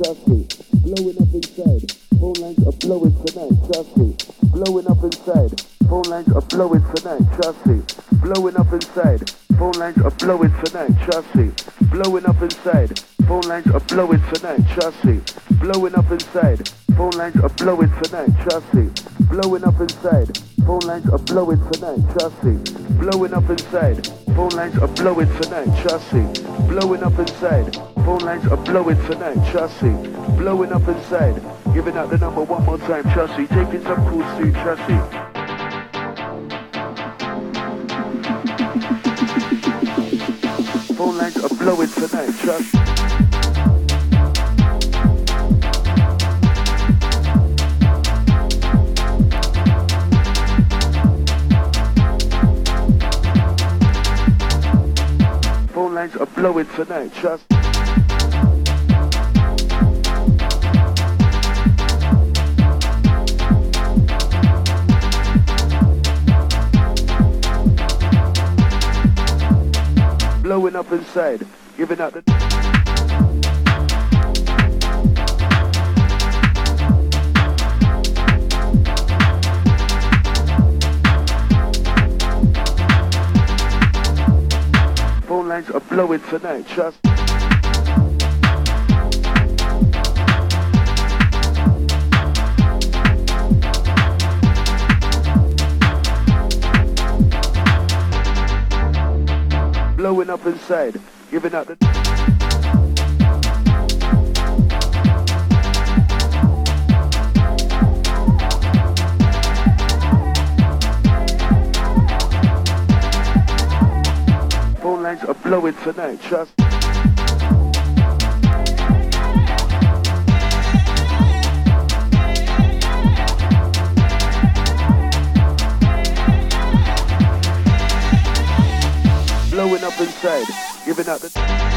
trust me. Blowing up inside, phone lines are blowing tonight, trust me. Blowing up inside, phone lines are blowing tonight, trust me. Blowing up inside, phone lines are blowing tonight, trust me. Blowing up inside, phone lines are blowing tonight, trust me. Blowing up inside, phone lines are blowing tonight, trust me. Blowing up inside, phone lines are blowing tonight, trust me. Blowing up inside, phone lines are blowing tonight, trust me. Blowing up inside, phone lines are blowing tonight, trust me. Blowing up inside, giving out the number one more time, trust me. Taking some cool suit, trust me. Phone lines are blowing tonight, trust me. Phone lines are blowing tonight, trust me. Blowing up inside, giving out the phone lines are blowing tonight, trust me. Blowing up inside, giving out the phone lines are blowing tonight, trust me. Blowing up inside, giving out the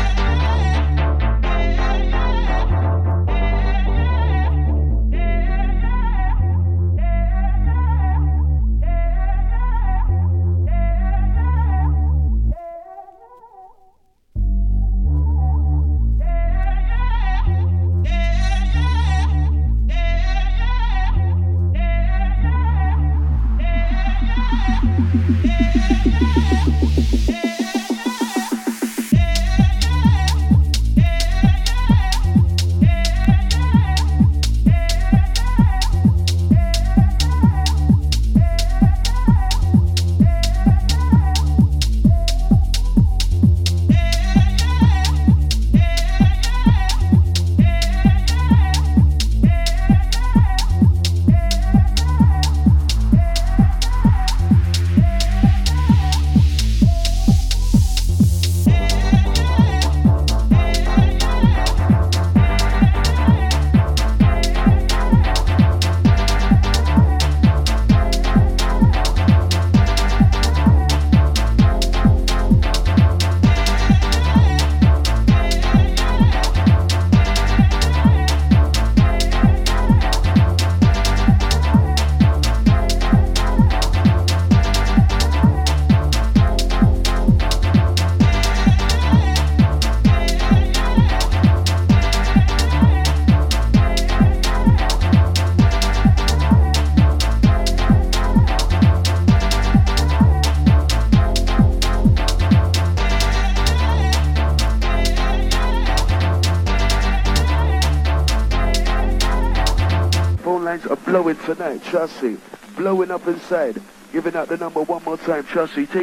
are blowing tonight, trust me. Blowing up inside, giving out the number one more time, trust me.